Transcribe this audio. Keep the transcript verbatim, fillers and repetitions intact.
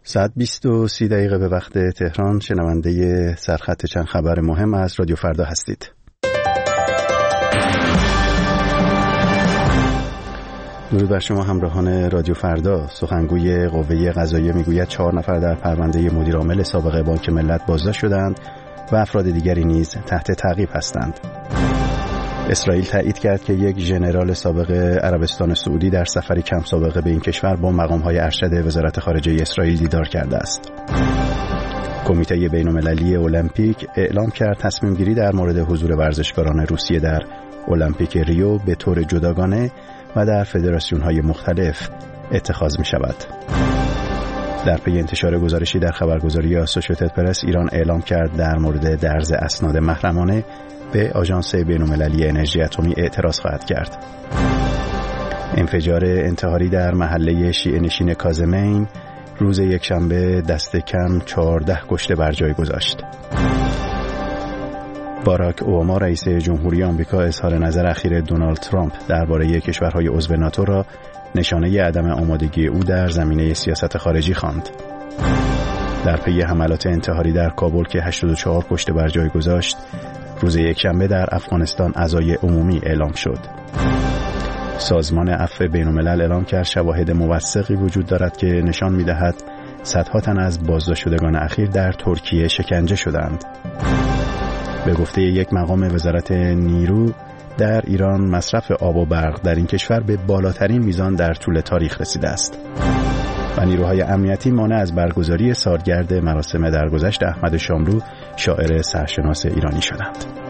ساعت بیست و سی دقیقه به وقت تهران. شنونده سرخط چند خبر مهم از رادیو فردا هستید. درود بر شما همراهان رادیو فردا. سخنگوی قوه قضاییه میگوید چهار نفر در پرونده مدیرعامل سابق بانک ملت بازداشت شدند و افراد دیگری نیز تحت تعقیب هستند. اسرائیل تایید کرد که یک ژنرال سابق عربستان سعودی در سفری کم سابقه به این کشور با مقام‌های ارشد وزارت خارجه اسرائیل دیدار کرده است. کمیته بین‌المللی المپیک اعلام کرد تصمیم گیری در مورد حضور ورزشکاران روسیه در المپیک ریو به طور جداگانه و در فدراسیون‌های مختلف اتخاذ می‌شود. در پی انتشار گزارشی در خبرگزاری آسوشیتد پرس، ایران اعلام کرد در مورد درز اسناد محرمانه به آژانس بین‌المللی انرژی اتمی اعتراض خواهد کرد. انفجار انتحاری در محله شیعه نشین کاظمین روز یکشنبه دست کم چهارده کشته بر جای گذاشت. باراک اوباما رئیس جمهوری آمریکا اظهار نظر اخیر دونالد ترامپ درباره کشورهای عضو ناتو را نشانه عدم آمادگی او در زمینه سیاست خارجی خواند. در پی حملات انتحاری در کابل که هشتاد و چهار کشته بر جای گذاشت، روز یکشنبه در افغانستان عزای عمومی اعلام شد. سازمان عفو بین‌الملل اعلام کرد شواهد موثقی وجود دارد که نشان می‌دهد صدها تن از بازداشت شدگان اخیر در ترکیه شکنجه شدند. به گفته یک مقام وزارت نیرو، در ایران مصرف آب و برق در این کشور به بالاترین میزان در طول تاریخ رسیده است و نیروهای امنیتی مانع از برگزاری سالگرد مراسم درگذشت احمد شاملو، شاعر سرشناس ایرانی شدند.